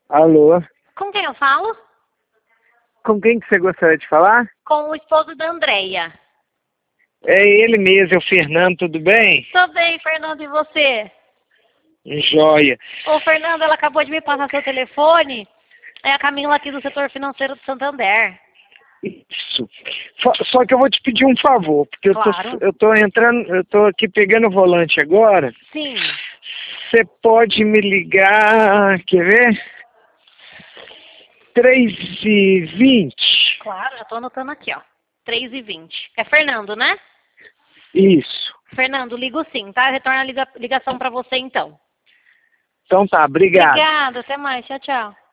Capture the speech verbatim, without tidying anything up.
Alô? Com quem eu falo? Com quem que você gostaria de falar? Com o esposo da Andreia. É ele mesmo, é o Fernando, tudo bem? Tô bem, Fernando, e você? Joia. Ô, Fernando, ela acabou de me passar seu telefone. É a Camila aqui do setor financeiro do Santander. Isso. Só- Só que eu vou te pedir um favor, porque Claro. eu tô, eu tô entrando, eu tô aqui pegando o volante agora. Sim. Você pode me ligar, quer ver? três e vinte. Claro, já tô anotando aqui, ó. três e vinte. É Fernando, né? Isso. Fernando, ligo sim, tá? Retorna a liga- ligação pra você então. Então tá, obrigado. Obrigada, até mais. Tchau, tchau.